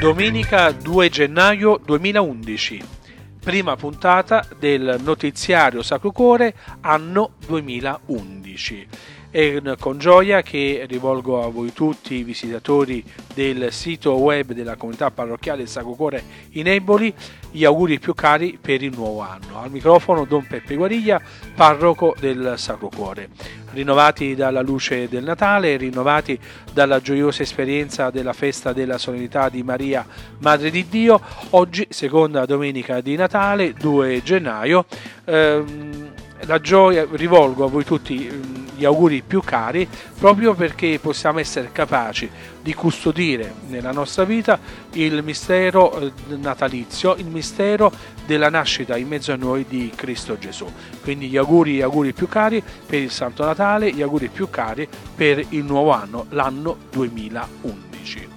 Domenica 2 gennaio 2011, prima puntata del notiziario Sacro Cuore anno 2011. È con gioia che rivolgo a voi tutti i visitatori del sito web della comunità parrocchiale del Sacro Cuore in Eboli gli auguri più cari per il nuovo anno. Al microfono Don Peppe Guariglia, parroco del Sacro Cuore. Rinnovati dalla luce del Natale, rinnovati dalla gioiosa esperienza della festa della solennità di Maria, Madre di Dio, oggi, seconda domenica di Natale, 2 gennaio, la gioia, rivolgo a voi tutti gli auguri più cari proprio perché possiamo essere capaci di custodire nella nostra vita il mistero natalizio, il mistero della nascita in mezzo a noi di Cristo Gesù. Quindi gli auguri più cari per il Santo Natale, gli auguri più cari per il nuovo anno, l'anno 2011.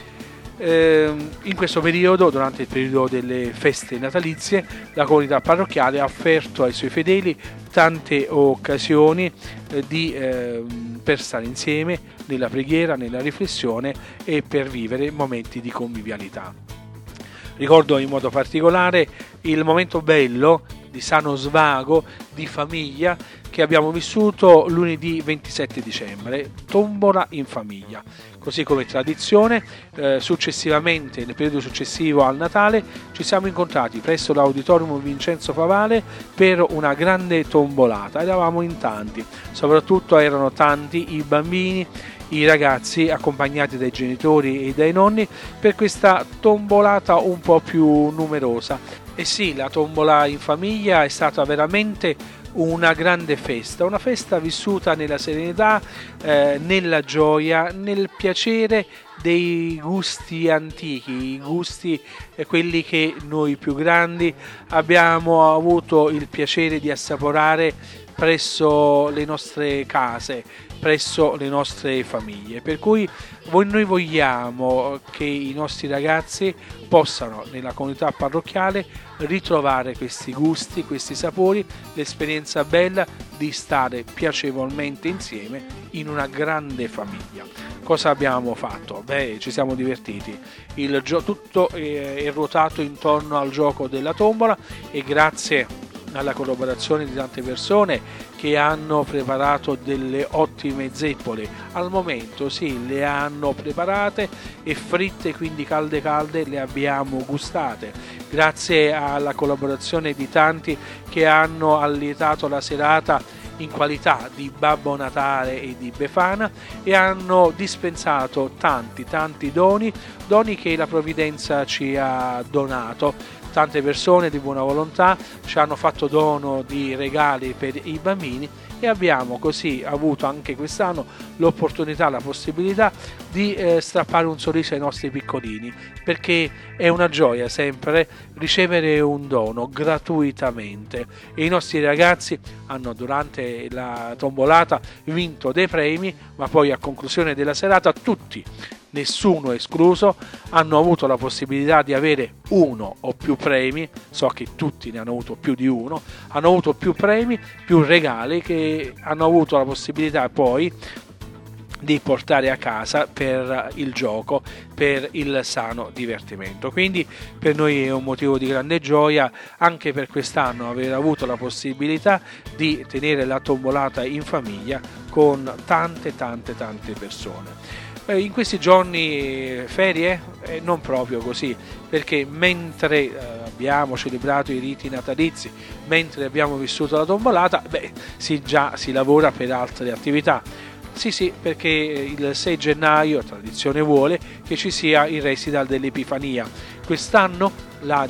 In questo periodo, durante il periodo delle feste natalizie, la comunità parrocchiale ha offerto ai suoi fedeli tante occasioni per stare insieme nella preghiera, nella riflessione e per vivere momenti di convivialità. Ricordo in modo particolare il momento bello di sano svago, di famiglia, che abbiamo vissuto lunedì 27 dicembre, tombola in famiglia. Così come tradizione, successivamente, nel periodo successivo al Natale, ci siamo incontrati presso l'Auditorium Vincenzo Favale per una grande tombolata. Eravamo in tanti, soprattutto erano tanti i bambini, i ragazzi accompagnati dai genitori e dai nonni per questa tombolata un po' più numerosa. E sì, la tombola in famiglia è stata veramente una grande festa, una festa vissuta nella serenità, nella gioia, nel piacere dei gusti antichi, i gusti quelli che noi più grandi abbiamo avuto il piacere di assaporare presso le nostre case, presso le nostre famiglie. Per cui noi vogliamo che i nostri ragazzi possano nella comunità parrocchiale ritrovare questi gusti, questi sapori, l'esperienza bella di stare piacevolmente insieme in una grande famiglia. Cosa abbiamo fatto? Ci siamo divertiti. Tutto è ruotato intorno al gioco della tombola e grazie alla collaborazione di tante persone che hanno preparato delle ottime zeppole. Al momento sì, le hanno preparate e fritte, quindi calde le abbiamo gustate. Grazie alla collaborazione di tanti che hanno allietato la serata in qualità di Babbo Natale e di Befana e hanno dispensato tanti doni che la provvidenza ci ha donato. Tante persone di buona volontà ci hanno fatto dono di regali per i bambini e abbiamo così avuto anche quest'anno l'opportunità, la possibilità di strappare un sorriso ai nostri piccolini, perché è una gioia sempre ricevere un dono gratuitamente e i nostri ragazzi hanno durante la tombolata vinto dei premi, ma poi a conclusione della serata tutti, nessuno escluso, hanno avuto la possibilità di avere uno o più premi. So che tutti ne hanno avuto più di uno, hanno avuto più premi, più regali che hanno avuto la possibilità poi di portare a casa per il gioco, per il sano divertimento. Quindi per noi è un motivo di grande gioia anche per quest'anno aver avuto la possibilità di tenere la tombolata in famiglia con tante persone. In questi giorni ferie? Non proprio così, perché mentre abbiamo celebrato i riti natalizi, mentre abbiamo vissuto la tombolata, si lavora per altre attività. Sì, perché il 6 gennaio, tradizione vuole, che ci sia il recital dell'Epifania. Quest'anno la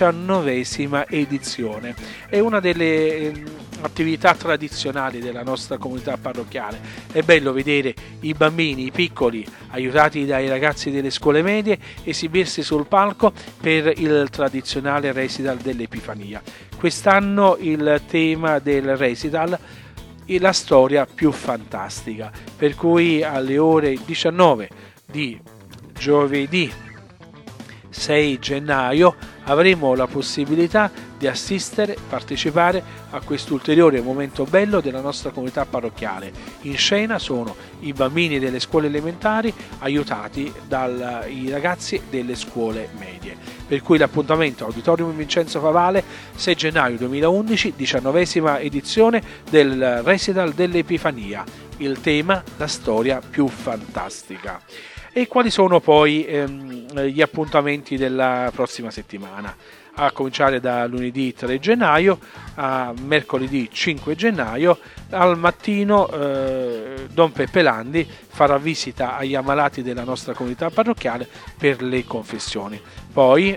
19ª edizione. È una delle attività tradizionali della nostra comunità parrocchiale. È bello vedere i bambini, i piccoli, aiutati dai ragazzi delle scuole medie, esibirsi sul palco per il tradizionale recital dell'Epifania. Quest'anno il tema del recital è la storia più fantastica, per cui alle ore 19 di giovedì 6 gennaio avremo la possibilità di assistere, partecipare a quest'ulteriore momento bello della nostra comunità parrocchiale. In scena sono i bambini delle scuole elementari aiutati dai ragazzi delle scuole medie. Per cui l'appuntamento Auditorium Vincenzo Favale, 6 gennaio 2011, 19ª edizione del Recital dell'Epifania. Il tema: la storia più fantastica. E quali sono poi gli appuntamenti della prossima settimana? A cominciare da lunedì 3 gennaio a mercoledì 5 gennaio, al mattino Don Peppe Landi farà visita agli ammalati della nostra comunità parrocchiale per le confessioni. Poi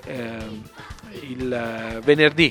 il venerdì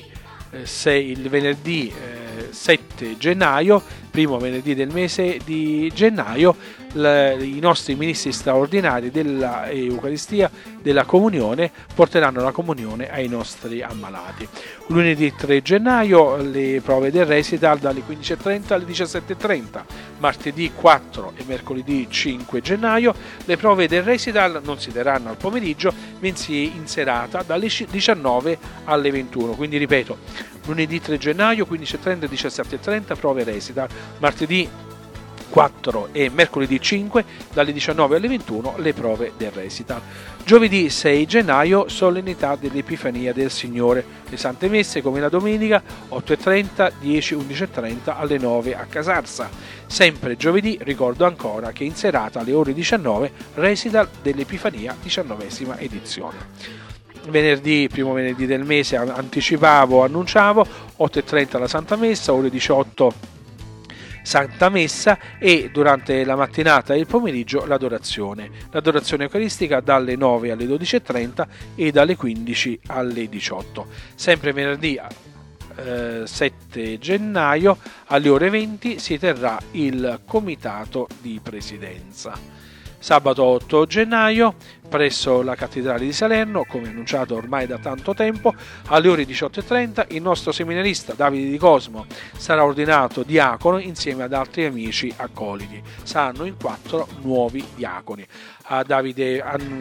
7 gennaio, primo venerdì del mese di gennaio, i nostri ministri straordinari della Eucaristia, della comunione, porteranno la comunione ai nostri ammalati. Lunedì 3 gennaio le prove del recital dalle 15:30 alle 17:30. Martedì 4 e mercoledì 5 gennaio le prove del recital non si terranno al pomeriggio, bensì in serata dalle 19 alle 21. Quindi ripeto, lunedì 3 gennaio 15:30 e 17:30 prove recital, martedì 4 e mercoledì 5 dalle 19 alle 21 le prove del recital. Giovedì 6 gennaio solennità dell'Epifania del Signore, le Sante Messe come la domenica 8:30, 10, 11:30 alle 9 a Casarsa. Sempre giovedì ricordo ancora che in serata alle ore 19 recital dell'Epifania 19ª edizione. Venerdì, primo venerdì del mese, annunciavo 8:30 la Santa Messa, ore 18 Santa Messa e durante la mattinata e il pomeriggio l'adorazione eucaristica dalle 9 alle 12:30 e dalle 15 alle 18. Sempre venerdì 7 gennaio alle ore 20 si terrà il comitato di presidenza. Sabato 8 gennaio presso la Cattedrale di Salerno, come annunciato ormai da tanto tempo, alle ore 18:30 il nostro seminarista Davide Di Cosmo sarà ordinato diacono insieme ad altri amici accoliti. Saranno in 4 nuovi diaconi. A Davide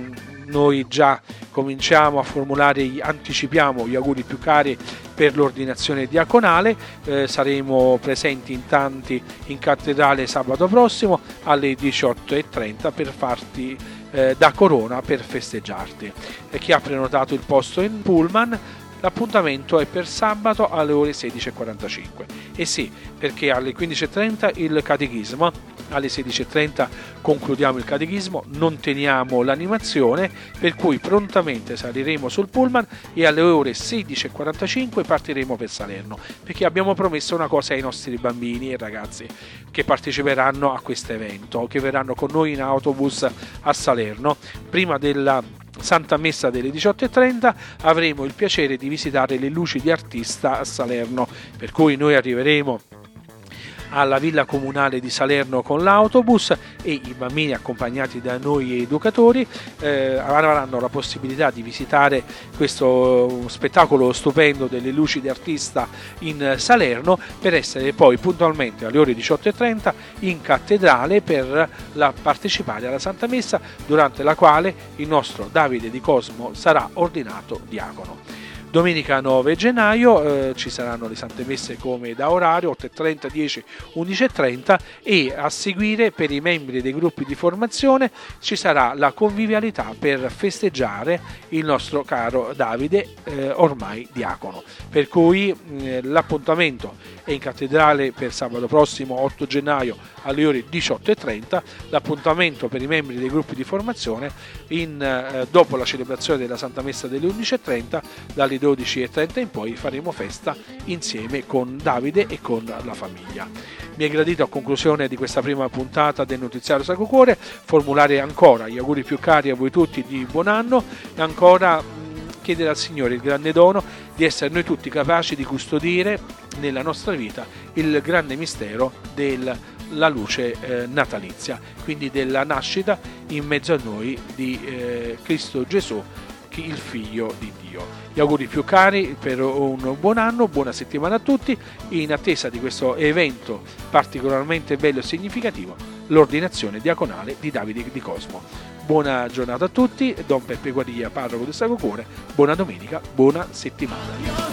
noi già cominciamo a anticipiamo gli auguri più cari per l'ordinazione diaconale. Saremo presenti in tanti in cattedrale sabato prossimo alle 18:30 per farti da corona per festeggiarti. Chi ha prenotato il posto in pullman, l'appuntamento è per sabato alle ore 16:45. E sì, perché alle 15:30 il catechismo, alle 16:30 concludiamo il catechismo, non teniamo l'animazione, per cui prontamente saliremo sul pullman e alle ore 16:45 partiremo per Salerno, perché abbiamo promesso una cosa ai nostri bambini e ragazzi che parteciperanno a questo evento, che verranno con noi in autobus a Salerno. Prima della Santa Messa delle 18:30 avremo il piacere di visitare le luci di Artista a Salerno, per cui noi arriveremo alla Villa Comunale di Salerno con l'autobus e i bambini accompagnati da noi educatori avranno la possibilità di visitare questo spettacolo stupendo delle luci di Artista in Salerno, per essere poi puntualmente alle ore 18:30 in cattedrale per partecipare alla Santa Messa, durante la quale il nostro Davide Di Cosmo sarà ordinato diacono. Domenica 9 gennaio ci saranno le Sante Messe come da orario 8:30, 10, 11:30 e a seguire per i membri dei gruppi di formazione ci sarà la convivialità per festeggiare il nostro caro Davide ormai diacono. Per cui l'appuntamento è in cattedrale per sabato prossimo 8 gennaio alle ore 18:30, l'appuntamento per i membri dei gruppi di formazione dopo la celebrazione della Santa Messa delle 11:30, dalle 12:30 in poi faremo festa insieme con Davide e con la famiglia. Mi è gradito, a conclusione di questa prima puntata del Notiziario Sacro Cuore, formulare ancora gli auguri più cari a voi tutti di buon anno e ancora chiedere al Signore il grande dono di essere noi tutti capaci di custodire nella nostra vita il grande mistero della luce natalizia, quindi della nascita in mezzo a noi di Cristo Gesù, il Figlio di Dio. Gli auguri più cari per un buon anno, buona settimana a tutti, in attesa di questo evento particolarmente bello e significativo, l'ordinazione diaconale di Davide Di Cosmo. Buona giornata a tutti, Don Peppe Guadiglia, parroco del Sacro Cuore, buona domenica, buona settimana.